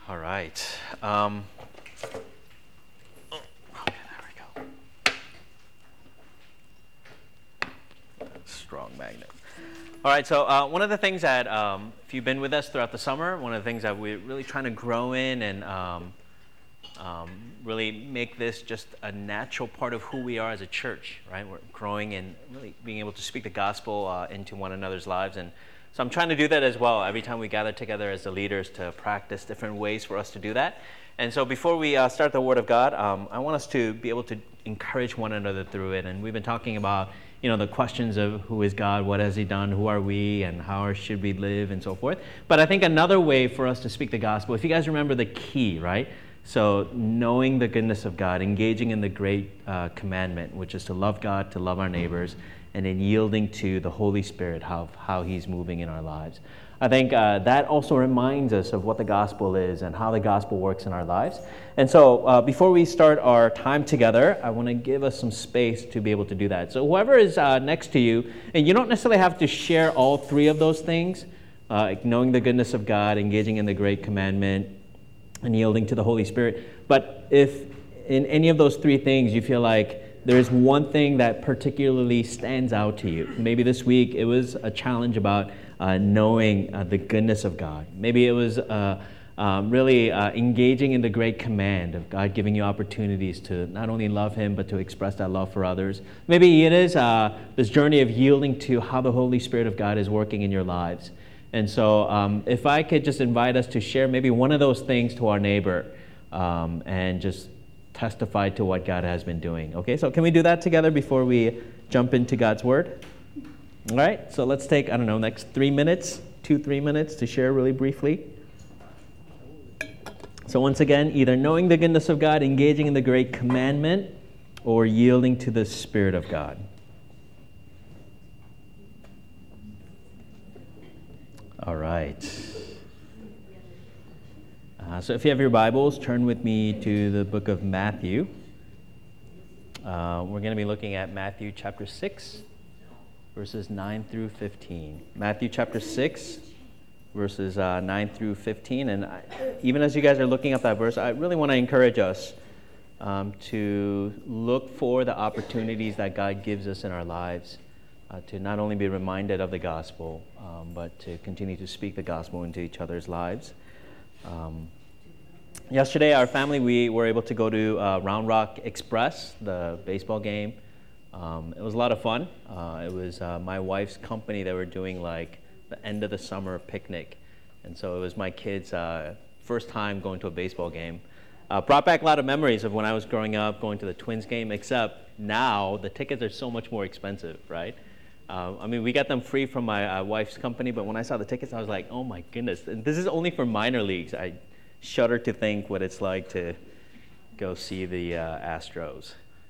All right. Okay, there we go. Strong magnet. All right, so one of the things that, if you've been with us throughout the summer, one of the things that we're really trying to grow in and really make this just a natural part of who we are as a church, right? We're growing and really being able to speak the gospel into one another's lives. And so I'm trying to do that as well every time we gather together as the leaders to practice different ways for us to do that. And so before we start the Word of God, I want us to be able to encourage one another through it. And we've been talking about, the questions of who is God, what has He done, who are we, and how should we live, and so forth. But I think another way for us to speak the gospel, if you guys remember the key, right? So knowing the goodness of God, engaging in the great commandment, which is to love God, to love our neighbors, and then yielding to the Holy Spirit, how He's moving in our lives. I think that also reminds us of what the gospel is and how the gospel works in our lives. And so before we start our time together, I want to give us some space to be able to do that. So whoever is next to you, and you don't necessarily have to share all three of those things, like knowing the goodness of God, engaging in the great commandment, and yielding to the Holy Spirit. But if in any of those three things you feel like there's one thing that particularly stands out to you, maybe this week it was a challenge about knowing the goodness of God. Maybe it was really engaging in the great command of God giving you opportunities to not only love Him, but to express that love for others. Maybe it is this journey of yielding to how the Holy Spirit of God is working in your lives. And so if I could just invite us to share maybe one of those things to our neighbor and just testify to what God has been doing. Okay, so can we do that together before we jump into God's Word? All right, so let's take, next 3 minutes, 2-3 minutes to share really briefly. So once again, either knowing the goodness of God, engaging in the great commandment, or yielding to the Spirit of God. All right. So if you have your Bibles, turn with me to the book of Matthew. We're going to be looking at Matthew chapter 6, verses 9 through 15. Matthew chapter 6, verses 9 through 15. And even as you guys are looking up that verse, I really want to encourage us to look for the opportunities that God gives us in our lives to not only be reminded of the gospel, but to continue to speak the gospel into each other's lives. Yesterday, our family, we were able to go to Round Rock Express, the baseball game. It was a lot of fun. It was my wife's company. They were doing like the end of the summer picnic. And so it was my kids' first time going to a baseball game. Brought back a lot of memories of when I was growing up, going to the Twins game, except now the tickets are so much more expensive, right? We got them free from my wife's company, but when I saw the tickets, I was like, oh my goodness. And this is only for minor leagues. I shudder to think what it's like to go see the Astros.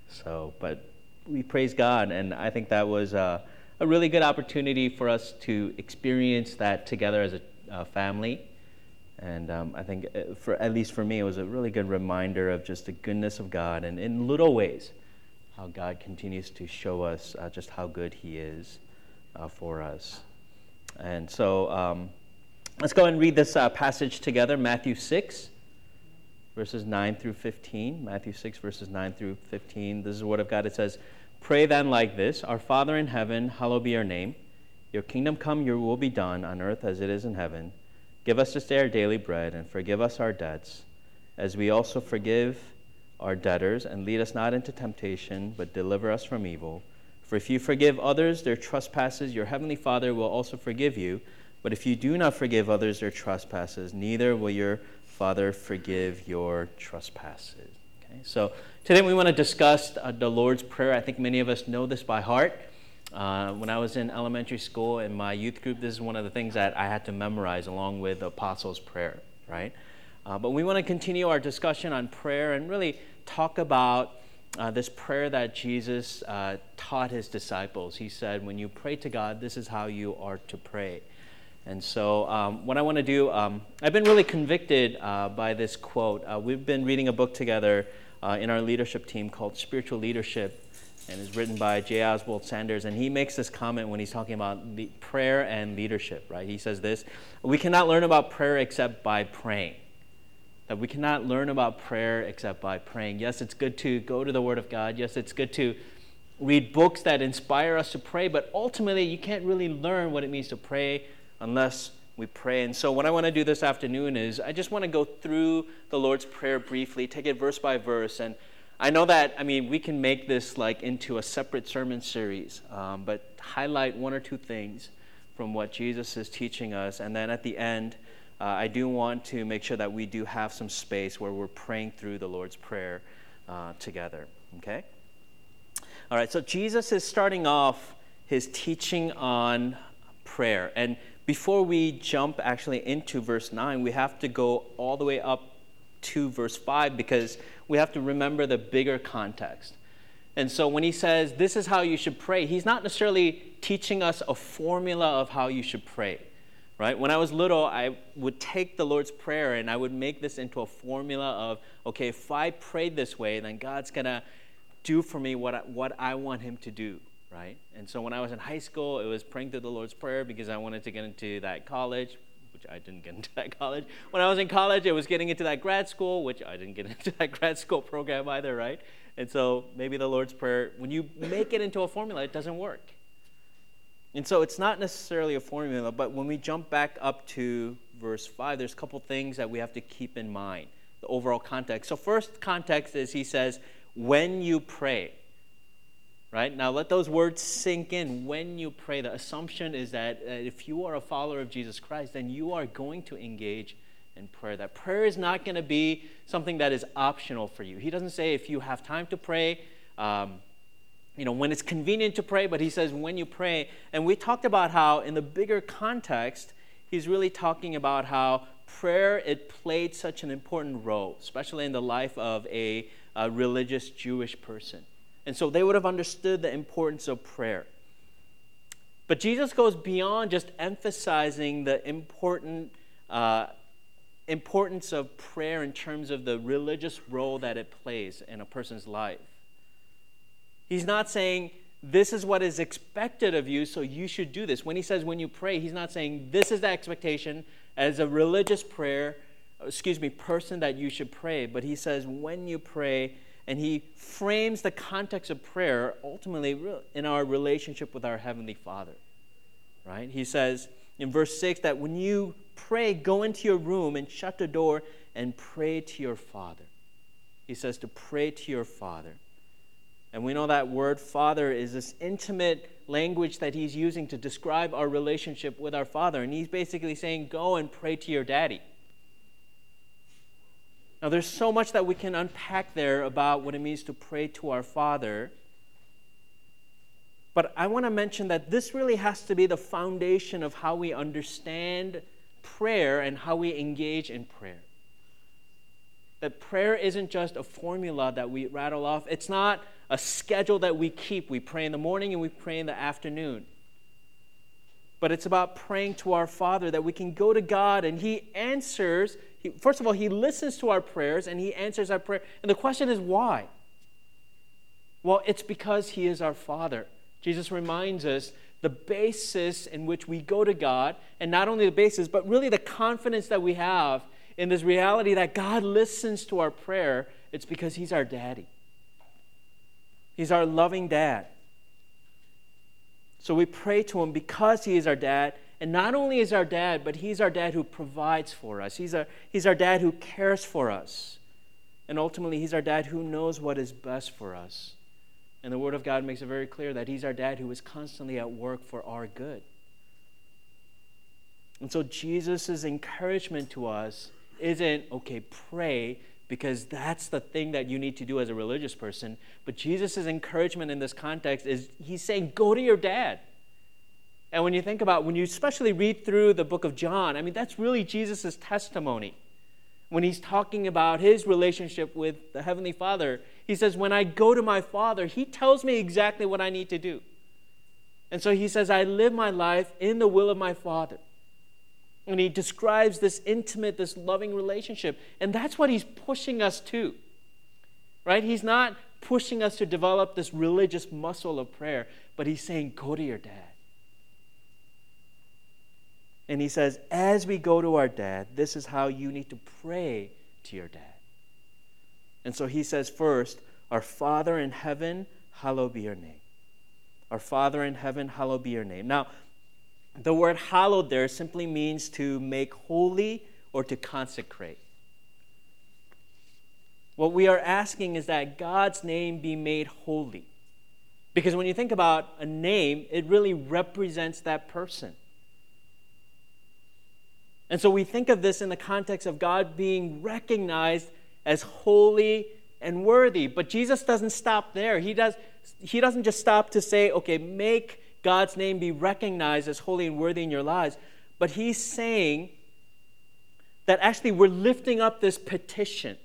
But we praise God, and I think that was a really good opportunity for us to experience that together as a family. And I think, at least for me, it was a really good reminder of just the goodness of God, and in little ways, how God continues to show us just how good He is for us. And so let's go and read this passage together, Matthew 6, verses 9 through 15. Matthew 6, verses 9 through 15. This is the Word of God. It says, "Pray then like this, Our Father in heaven, hallowed be your name. Your kingdom come, your will be done on earth as it is in heaven. Give us this day our daily bread, and forgive us our debts, as we also forgive our debtors, and lead us not into temptation, but deliver us from evil. For if you forgive others their trespasses, your heavenly Father will also forgive you. But if you do not forgive others their trespasses, neither will your Father forgive your trespasses." Okay, so today we want to discuss the Lord's Prayer. I think many of us know this by heart. When I was in elementary school in my youth group, this is one of the things that I had to memorize along with the Apostles' Prayer, right? But we want to continue our discussion on prayer and really talk about this prayer that Jesus taught His disciples. He said, when you pray to God, this is how you are to pray. And so what I want to do, I've been really convicted by this quote. We've been reading a book together in our leadership team called Spiritual Leadership, and it's written by J. Oswald Sanders, and he makes this comment when he's talking about prayer and leadership, right? He says this: we cannot learn about prayer except by praying. that we cannot learn about prayer except by praying. Yes, it's good to go to the Word of God. Yes, it's good to read books that inspire us to pray, but ultimately you can't really learn what it means to pray unless we pray. And so what I want to do this afternoon is I just want to go through the Lord's Prayer briefly, take it verse by verse. And I know that, we can make this like into a separate sermon series, but highlight one or two things from what Jesus is teaching us. And then at the end, I do want to make sure that we do have some space where we're praying through the Lord's Prayer together, okay? All right, so Jesus is starting off his teaching on prayer. And before we jump actually into verse 9, we have to go all the way up to verse 5 because we have to remember the bigger context. And so when he says, this is how you should pray, he's not necessarily teaching us a formula of how you should pray, right? When I was little, I would take the Lord's Prayer and I would make this into a formula of, okay, if I pray this way, then God's going to do for me what I want him to do, right? And so when I was in high school, it was praying through the Lord's Prayer because I wanted to get into that college, which I didn't get into that college. When I was in college, it was getting into that grad school, which I didn't get into that grad school program either, right? And so maybe the Lord's Prayer, when you make it into a formula, it doesn't work. And so it's not necessarily a formula, but when we jump back up to verse 5, there's a couple things that we have to keep in mind, the overall context. So first context is he says, when you pray, right? Now let those words sink in. When you pray, the assumption is that if you are a follower of Jesus Christ, then you are going to engage in prayer. That prayer is not going to be something that is optional for you. He doesn't say if you have time to pray, when it's convenient to pray, but he says when you pray. And we talked about how in the bigger context, he's really talking about how prayer, it played such an important role, especially in the life of a religious Jewish person. And so they would have understood the importance of prayer. But Jesus goes beyond just emphasizing the importance of prayer in terms of the religious role that it plays in a person's life. He's not saying this is what is expected of you, so you should do this. When he says when you pray, he's not saying this is the expectation as a religious person that you should pray. But he says when you pray, and he frames the context of prayer ultimately in our relationship with our Heavenly Father, right? He says in verse 6 that when you pray, go into your room and shut the door and pray to your Father. He says to pray to your Father. And we know that word Father is this intimate language that he's using to describe our relationship with our Father. And he's basically saying, go and pray to your daddy. Now, there's so much that we can unpack there about what it means to pray to our Father. But I want to mention that this really has to be the foundation of how we understand prayer and how we engage in prayer. That prayer isn't just a formula that we rattle off. It's not a schedule that we keep. We pray in the morning and we pray in the afternoon. But it's about praying to our Father, that we can go to God and he answers. First of all, he listens to our prayers and he answers our prayer. And the question is why? Well, it's because he is our Father. Jesus reminds us the basis in which we go to God, and not only the basis, but really the confidence that we have in this reality that God listens to our prayer. It's because he's our daddy. He's our loving dad. So we pray to him because he is our dad. And not only is our dad, but he's our dad who provides for us. He's our dad who cares for us. And ultimately, he's our dad who knows what is best for us. And the Word of God makes it very clear that he's our dad who is constantly at work for our good. And so Jesus' encouragement to us isn't, okay, pray, because that's the thing that you need to do as a religious person. But Jesus' encouragement in this context is he's saying, go to your dad. And when you think about, when you especially read through the book of John, that's really Jesus' testimony. When he's talking about his relationship with the Heavenly Father, he says, when I go to my Father, he tells me exactly what I need to do. And so he says, I live my life in the will of my Father. And he describes this intimate, this loving relationship. And that's what he's pushing us to, right? He's not pushing us to develop this religious muscle of prayer, but he's saying, go to your dad. And he says, as we go to our dad, this is how you need to pray to your dad. And so he says first, our Father in heaven, hallowed be your name. Our Father in heaven, hallowed be your name. Now, the word hallowed there simply means to make holy or to consecrate. What we are asking is that God's name be made holy. Because when you think about a name, it really represents that person. And so we think of this in the context of God being recognized as holy and worthy. But Jesus doesn't stop there. He doesn't just stop to say, okay, make God's name be recognized as holy and worthy in your lives. But he's saying that actually we're lifting up this petition,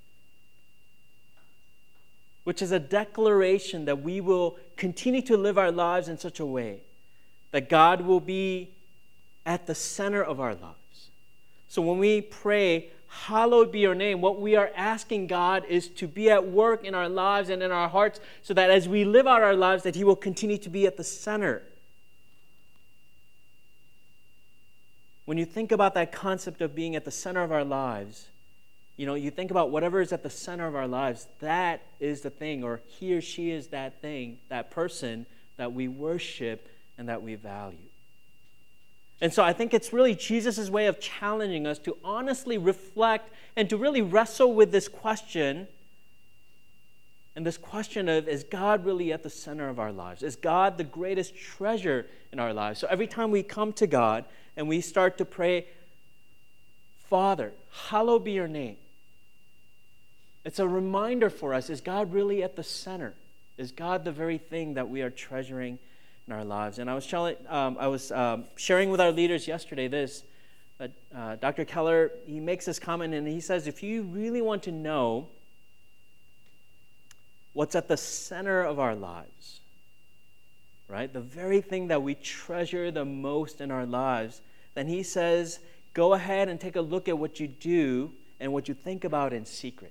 which is a declaration that we will continue to live our lives in such a way that God will be at the center of our lives. So when we pray, hallowed be your name, what we are asking God is to be at work in our lives and in our hearts so that as we live out our lives, that he will continue to be at the center. When you think about that concept of being at the center of our lives, you think about whatever is at the center of our lives, that is the thing, or he or she is that thing, that person that we worship and that we value. And so I think it's really Jesus' way of challenging us to honestly reflect and to really wrestle with this question. And this question of, is God really at the center of our lives? Is God the greatest treasure in our lives? So every time we come to God and we start to pray, Father, hallowed be your name. It's a reminder for us, is God really at the center? Is God the very thing that we are treasuring in our lives? And I was sharing with our leaders yesterday that Dr. Keller, he makes this comment and he says, if you really want to know what's at the center of our lives, right, the very thing that we treasure the most in our lives, then he says, go ahead and take a look at what you do and what you think about in secret.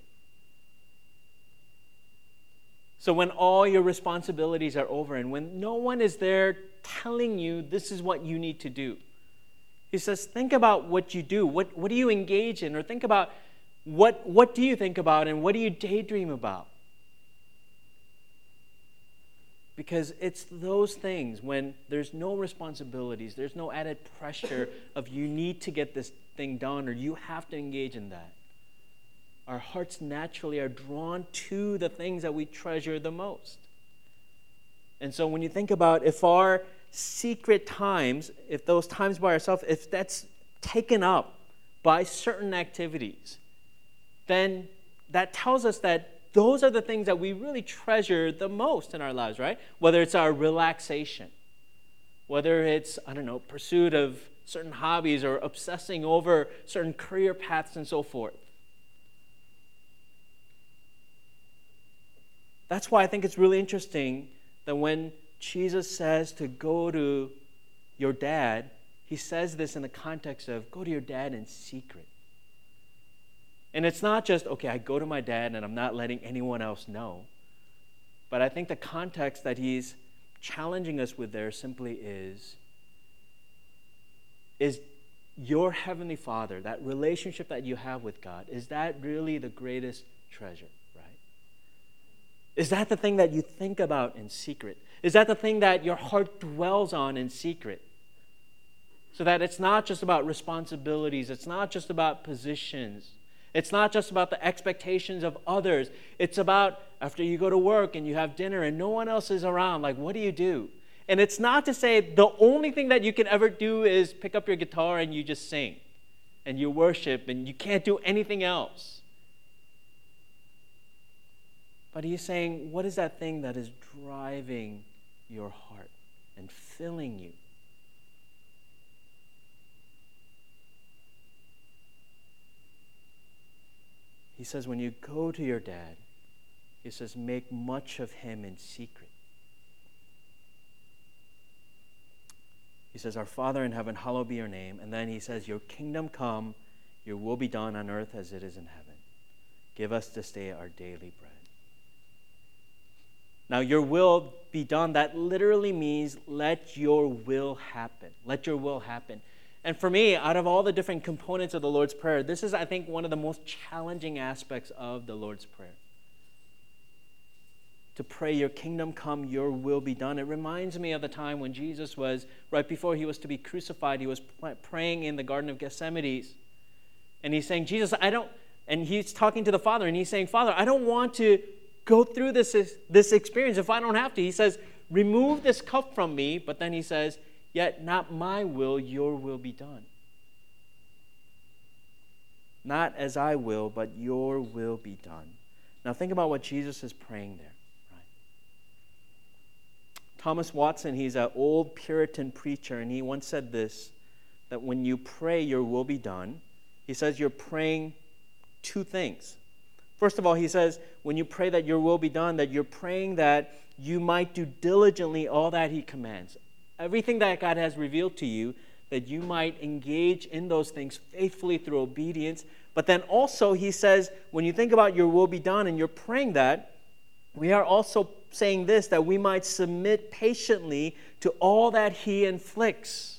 So when all your responsibilities are over and when no one is there telling you this is what you need to do, he says, think about what you do. What do you engage in? Or think about what do you think about and what do you daydream about? Because it's those things when there's no responsibilities, there's no added pressure of you need to get this thing done or you have to engage in that. Our hearts naturally are drawn to the things that we treasure the most. And so when you think about if our secret times, if those times by ourselves, if that's taken up by certain activities, then that tells us that those are the things that we really treasure the most in our lives, right? Whether it's our relaxation, whether it's, pursuit of certain hobbies or obsessing over certain career paths and so forth. That's why I think it's really interesting that when Jesus says to go to your dad, he says this in the context of go to your dad in secret. And it's not just, okay, I go to my dad and I'm not letting anyone else know. But I think the context that he's challenging us with there simply is your Heavenly Father, that relationship that you have with God, is that really the greatest treasure? Is that the thing that you think about in secret? Is that the thing that your heart dwells on in secret? So that it's not just about responsibilities. It's not just about positions. It's not just about the expectations of others. It's about after you go to work and you have dinner and no one else is around, like, what do you do? And it's not to say the only thing that you can ever do is pick up your guitar and you just sing and you worship and you can't do anything else. But he's saying, what is that thing that is driving your heart and filling you? He says, when you go to your dad, he says, make much of him in secret. He says, our Father in heaven, hallowed be your name. And then he says, your kingdom come, your will be done on earth as it is in heaven. Give us this day our daily bread. Now, your will be done, that literally means let your will happen. Let your will happen. And for me, out of all the different components of the Lord's Prayer, this is, I think, one of the most challenging aspects of the Lord's Prayer. To pray, your kingdom come, your will be done. It reminds me of the time when Jesus was, right before he was to be crucified, he was praying in the Garden of Gethsemane. And he's saying, Jesus, and he's talking to the Father, and he's saying, Father, I don't want to go through this experience if I don't have to. He says, remove this cup from me, but then he says, yet not my will, your will be done. Not as I will, but your will be done. Now think about what Jesus is praying there. Right? Thomas Watson, he's an old Puritan preacher, and he once said this, that when you pray your will be done, he says you're praying two things. First of all, he says, when you pray that your will be done, that you're praying that you might do diligently all that he commands. Everything that God has revealed to you, that you might engage in those things faithfully through obedience. But then also, he says, when you think about your will be done and you're praying that, we are also saying this, that we might submit patiently to all that he inflicts.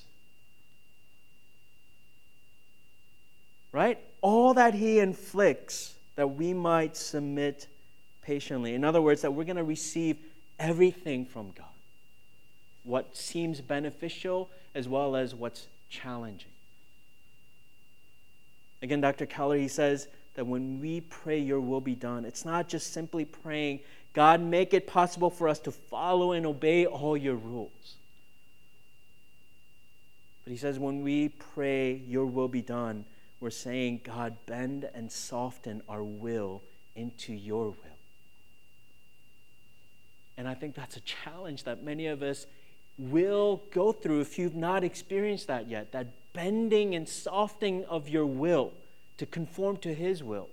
Right? All that he inflicts, that we might submit patiently. In other words, that we're going to receive everything from God. What seems beneficial as well as what's challenging. Again, Dr. Keller, he says that when we pray your will be done, it's not just simply praying, God, make it possible for us to follow and obey all your rules. But he says when we pray your will be done, we're saying, God, bend and soften our will into your will. And I think that's a challenge that many of us will go through if you've not experienced that yet, that bending and softening of your will to conform to his will.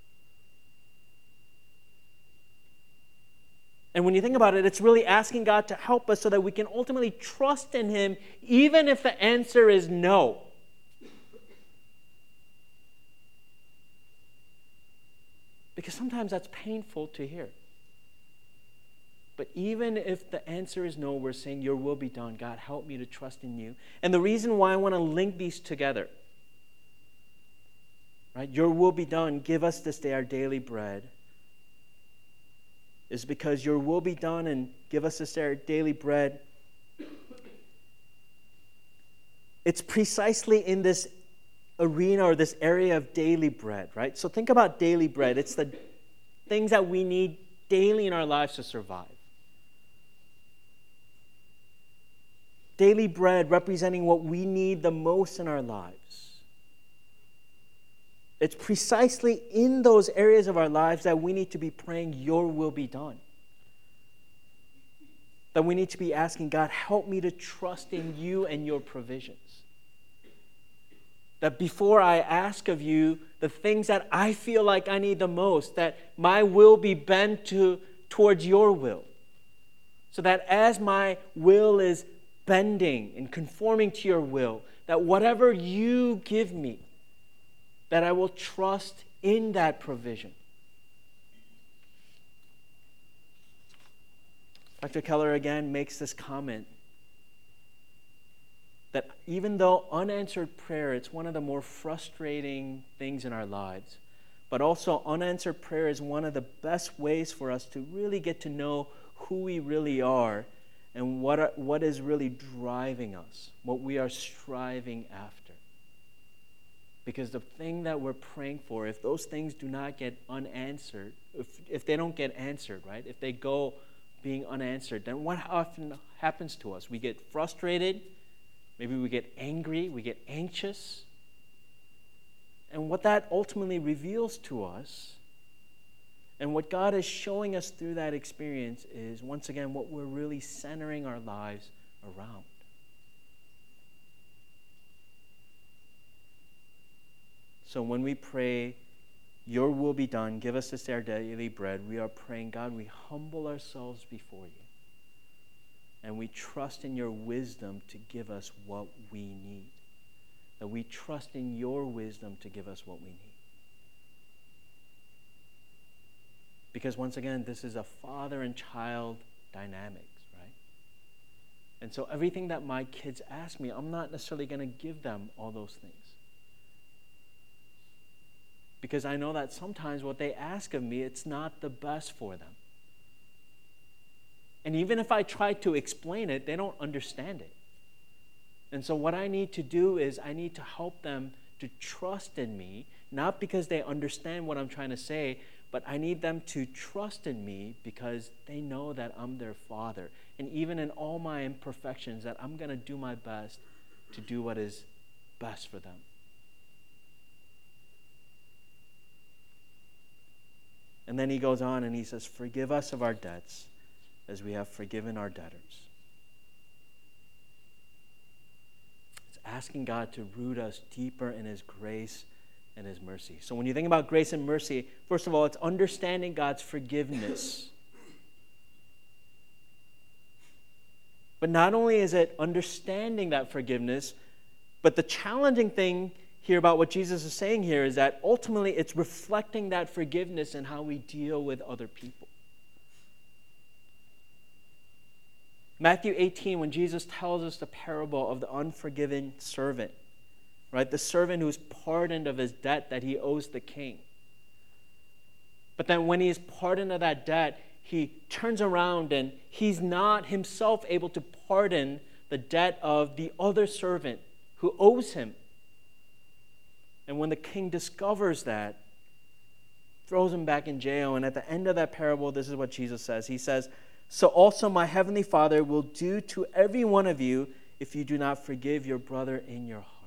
And when you think about it, it's really asking God to help us so that we can ultimately trust in him even if the answer is no. Because sometimes that's painful to hear. But even if the answer is no, we're saying, your will be done. God, help me to trust in you. And the reason why I want to link these together, right? Your will be done. Give us this day our daily bread. Is because your will be done and give us this day our daily bread. It's precisely in this arena or this area of daily bread, right? So think about daily bread. It's the things that we need daily in our lives to survive. Daily bread representing what we need the most in our lives. It's precisely in those areas of our lives that we need to be praying, your will be done. That we need to be asking, God, help me to trust in you and your provisions. That before I ask of you the things that I feel like I need the most, that my will be bent towards your will. So that as my will is bending and conforming to your will, that whatever you give me, that I will trust in that provision. Dr. Keller again makes this comment that even though unanswered prayer, it's one of the more frustrating things in our lives, but also unanswered prayer is one of the best ways for us to really get to know who we really are and what is really driving us, what we are striving after. Because the thing that we're praying for, if those things do not get unanswered, if they don't get answered, right? If they go being unanswered, then what often happens to us? We get frustrated, maybe we get angry, we get anxious. And what that ultimately reveals to us, and what God is showing us through that experience is, once again, what we're really centering our lives around. So when we pray, your will be done, give us this day our daily bread, we are praying, God, we humble ourselves before you. And we trust in your wisdom to give us what we need. That we trust in your wisdom to give us what we need. Because once again, this is a father and child dynamics, right? And so everything that my kids ask me, I'm not necessarily going to give them all those things. Because I know that sometimes what they ask of me, it's not the best for them. And even if I try to explain it, they don't understand it. And so what I need to do is I need to help them to trust in me, not because they understand what I'm trying to say, but I need them to trust in me because they know that I'm their father. And even in all my imperfections, that I'm going to do my best to do what is best for them. And then he goes on and he says, forgive us of our debts as we have forgiven our debtors. It's asking God to root us deeper in his grace and his mercy. So when you think about grace and mercy, first of all, it's understanding God's forgiveness. But not only is it understanding that forgiveness, but the challenging thing here about what Jesus is saying here is that ultimately it's reflecting that forgiveness in how we deal with other people. Matthew 18, when Jesus tells us the parable of the unforgiven servant, right? The servant who's pardoned of his debt that he owes the king. But then when he is pardoned of that debt, he turns around and he's not himself able to pardon the debt of the other servant who owes him. And when the king discovers that, throws him back in jail. And at the end of that parable, this is what Jesus says. He says, so also my heavenly Father will do to every one of you if you do not forgive your brother in your heart.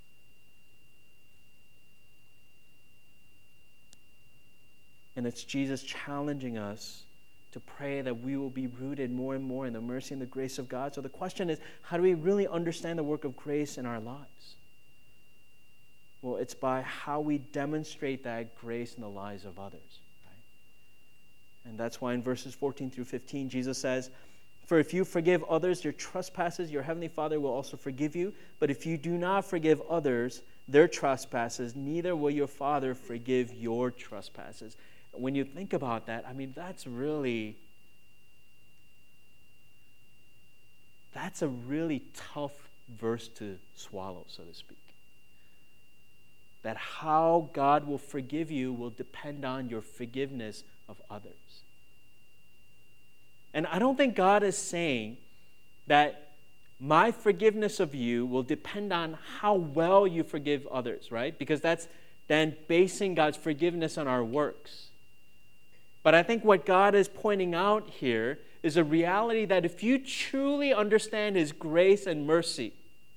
And it's Jesus challenging us to pray that we will be rooted more and more in the mercy and the grace of God. So the question is, how do we really understand the work of grace in our lives? Well, it's by how we demonstrate that grace in the lives of others. Right? And that's why in verses 14 through 15, Jesus says, for if you forgive others their trespasses, your heavenly Father will also forgive you. But if you do not forgive others their trespasses, neither will your Father forgive your trespasses. When you think about that, I mean, that's a really tough verse to swallow, so to speak. That how God will forgive you will depend on your forgiveness of others. And I don't think God is saying that my forgiveness of you will depend on how well you forgive others, right? Because that's then basing God's forgiveness on our works. But I think what God is pointing out here is a reality that if you truly understand his grace and mercy,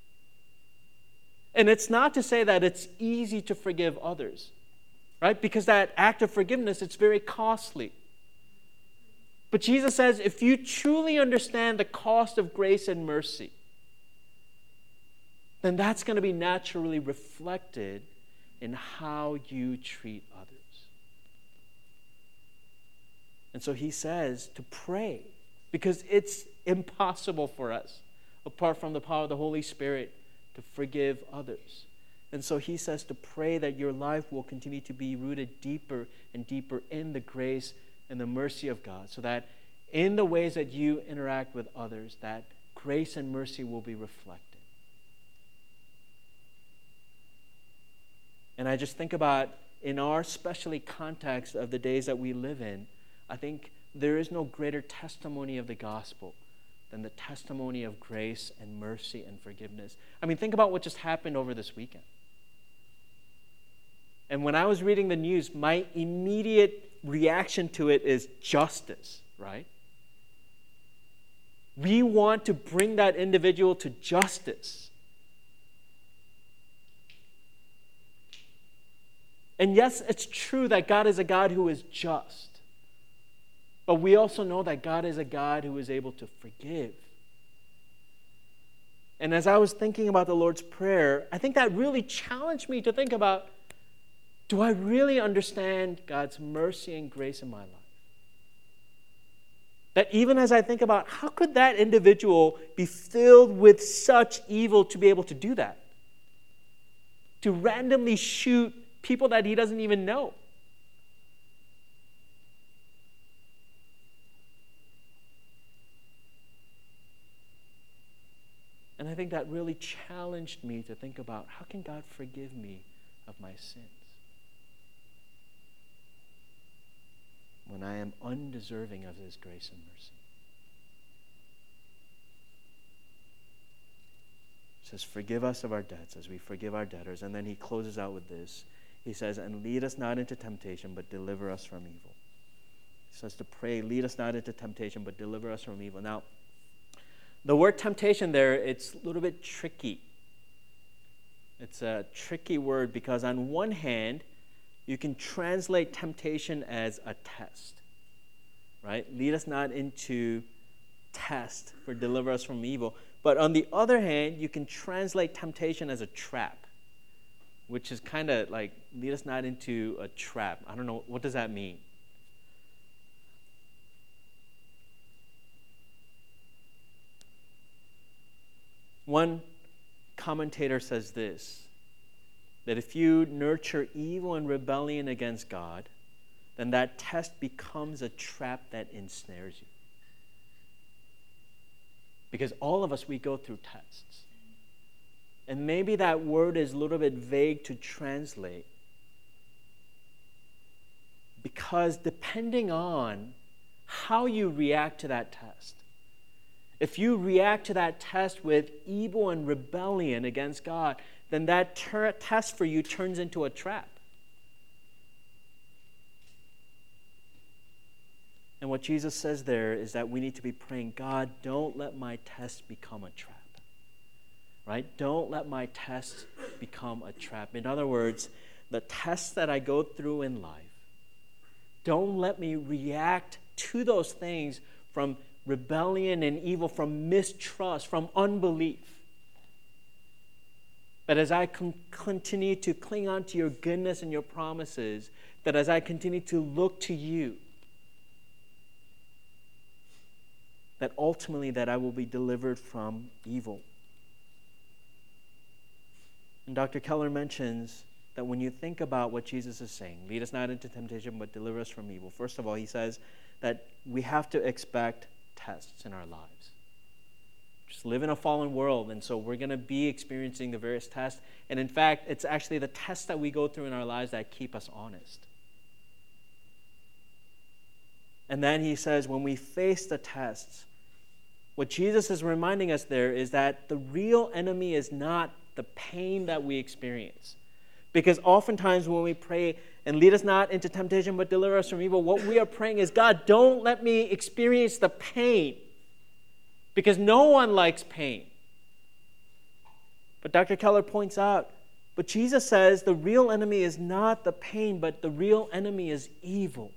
and it's not to say that it's easy to forgive others, right? Because that act of forgiveness, it's very costly. But Jesus says, if you truly understand the cost of grace and mercy, then that's going to be naturally reflected in how you treat others. And so he says to pray, because it's impossible for us, apart from the power of the Holy Spirit, to forgive others. And so he says to pray that your life will continue to be rooted deeper and deeper in the grace and the mercy of God, so that in the ways that you interact with others, that grace and mercy will be reflected. And I just think about, in our especially context of the days that we live in, I think there is no greater testimony of the gospel than the testimony of grace and mercy and forgiveness. I mean, think about what just happened over this weekend. And when I was reading the news, my immediate reaction to it is justice, right? We want to bring that individual to justice. And yes, it's true that God is a God who is just. But we also know that God is a God who is able to forgive. And as I was thinking about the Lord's Prayer, I think that really challenged me to think about, do I really understand God's mercy and grace in my life? That even as I think about, how could that individual be filled with such evil to be able to do that? To randomly shoot people that he doesn't even know. think that really challenged me to think about, how can God forgive me of my sins when I am undeserving of His grace and mercy? He says, forgive us of our debts as we forgive our debtors. And then he closes out with this. He says, and lead us not into temptation, but deliver us from evil. He says to pray, lead us not into temptation, but deliver us from evil. Now, the word temptation there, it's a little bit tricky. It's a tricky word because on one hand, you can translate temptation as a test, right? Lead us not into test, for deliver us from evil. But on the other hand, you can translate temptation as a trap, which is kind of like, lead us not into a trap. I don't know, what does that mean? One commentator says this, that if you nurture evil and rebellion against God, then that test becomes a trap that ensnares you. Because all of us, we go through tests. And maybe that word is a little bit vague to translate. Because depending on how you react to that test, if you react to that test with evil and rebellion against God, then that test for you turns into a trap. And what Jesus says there is that we need to be praying, God, don't let my test become a trap. Right? Don't let my test become a trap. In other words, the tests that I go through in life, don't let me react to those things from rebellion and evil, from mistrust, from unbelief. But as I continue to cling on to your goodness and your promises, that as I continue to look to you, that ultimately that I will be delivered from evil. And Dr. Keller mentions that when you think about what Jesus is saying, lead us not into temptation, but deliver us from evil. First of all, he says that we have to expect tests in our lives. Just live in a fallen world, and so we're going to be experiencing the various tests. And in fact, it's actually the tests that we go through in our lives that keep us honest. And then he says, when we face the tests, what Jesus is reminding us there is that the real enemy is not the pain that we experience. Because oftentimes when we pray, and lead us not into temptation, but deliver us from evil, what we are praying is, God, don't let me experience the pain. Because no one likes pain. But Dr. Keller points out, but Jesus says the real enemy is not the pain, but the real enemy is evil.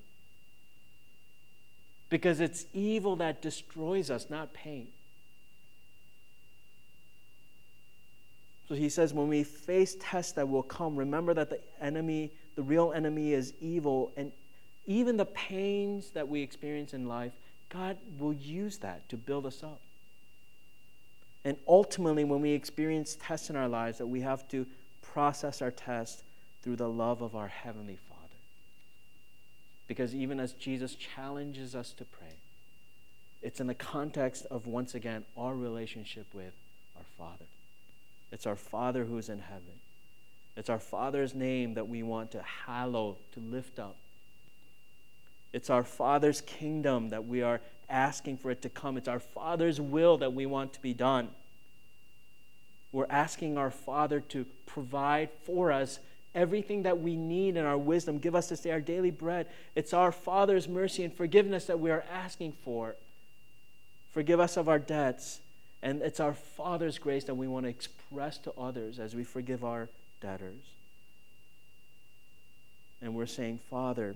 Because it's evil that destroys us, not pain. So he says when we face tests that will come, remember that the real enemy is evil. And even the pains that we experience in life, God will use that to build us up. And ultimately, when we experience tests in our lives, that we have to process our tests through the love of our Heavenly Father. Because even as Jesus challenges us to pray, it's in the context of, once again, our relationship with our Father. It's our Father who is in heaven. It's our Father's name that we want to hallow, to lift up. It's our Father's kingdom that we are asking for it to come. It's our Father's will that we want to be done. We're asking our Father to provide for us everything that we need in our wisdom. Give us this day our daily bread. It's our Father's mercy and forgiveness that we are asking for. Forgive us of our debts. And it's our Father's grace that we want to express to others as we forgive our debtors. And we're saying, Father,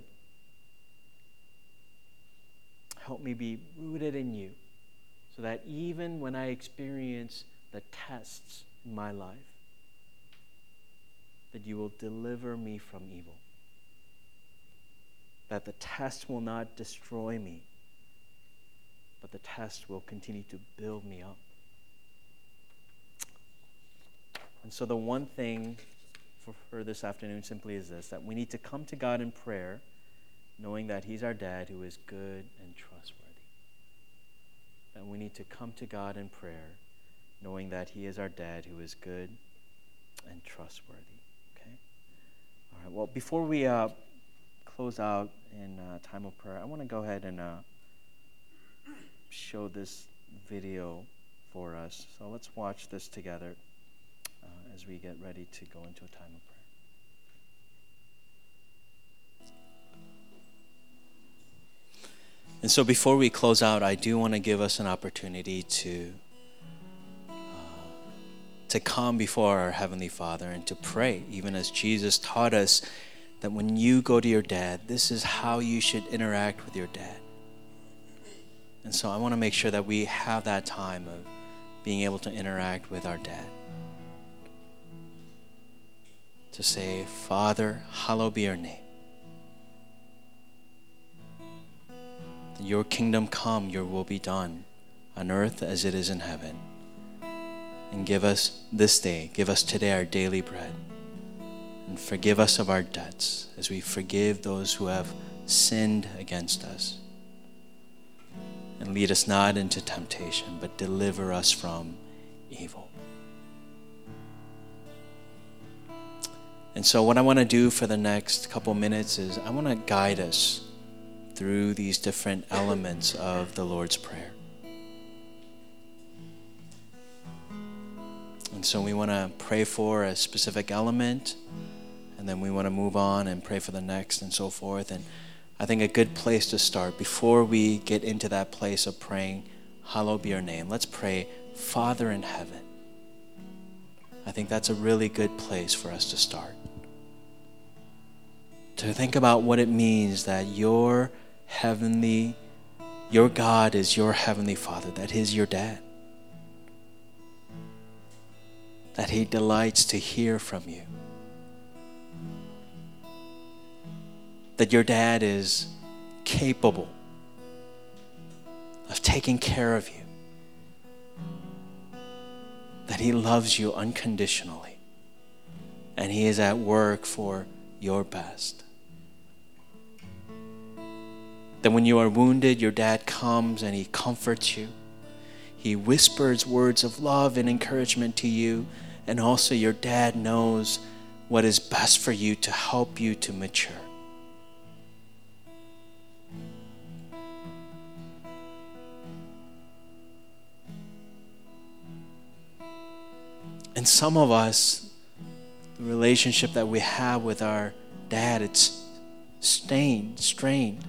help me be rooted in you so that even when I experience the tests in my life, that you will deliver me from evil. That the test will not destroy me, but the test will continue to build me up. And so the one thing for this afternoon simply is this, that we need to come to God in prayer, knowing that He's our dad who is good and trustworthy. That we need to come to God in prayer, knowing that He is our dad who is good and trustworthy. Okay? All right, well, before we close out in time of prayer, I want to go ahead and show this video for us. So let's watch this together as we get ready to go into a time of prayer. And so before we close out, I do want to give us an opportunity to come before our Heavenly Father and to pray, even as Jesus taught us that when you go to your dad, this is how you should interact with your dad. And so I want to make sure that we have that time of being able to interact with our dad. To say, Father, hallowed be your name. Your kingdom come, your will be done on earth as it is in heaven. And give us this day, give us today our daily bread. And forgive us of our debts as we forgive those who have sinned against us. And lead us not into temptation, but deliver us from evil. And so what I want to do for the next couple minutes is I want to guide us through these different elements of the Lord's Prayer. And so we want to pray for a specific element, and then we want to move on and pray for the next and so forth. And I think a good place to start, before we get into that place of praying, hallowed be your name, let's pray, Father in heaven. I think that's a really good place for us to start. To think about what it means that your God is your Heavenly Father, that He's your dad. That He delights to hear from you. That your dad is capable of taking care of you. That He loves you unconditionally. And He is at work for your best. That when you are wounded, your dad comes and He comforts you. He whispers words of love and encouragement to you. And also your dad knows what is best for you to help you to mature. And some of us, the relationship that we have with our dad, it's strained.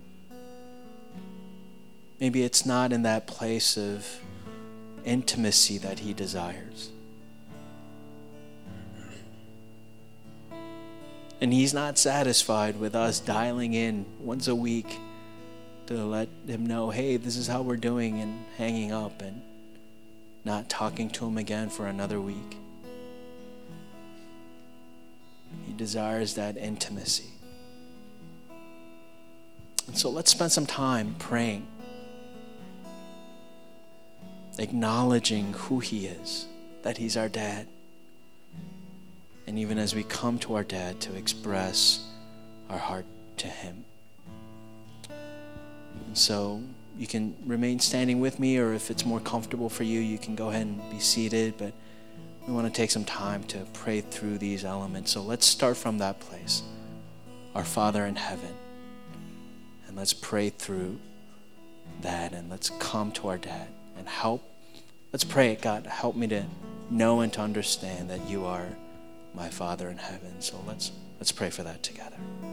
Maybe it's not in that place of intimacy that He desires. And He's not satisfied with us dialing in once a week to let Him know, hey, this is how we're doing, and hanging up and not talking to Him again for another week. He desires that intimacy. And so let's spend some time praying, acknowledging who He is, that He's our dad. And even as we come to our dad, to express our heart to Him. And so you can remain standing with me, or if it's more comfortable for you, you can go ahead and be seated. But we want to take some time to pray through these elements. So let's start from that place, our Father in heaven. And let's pray through that, and let's come to our dad and let's pray, God, help me to know and to understand that you are my Father in heaven. So let's pray for that together.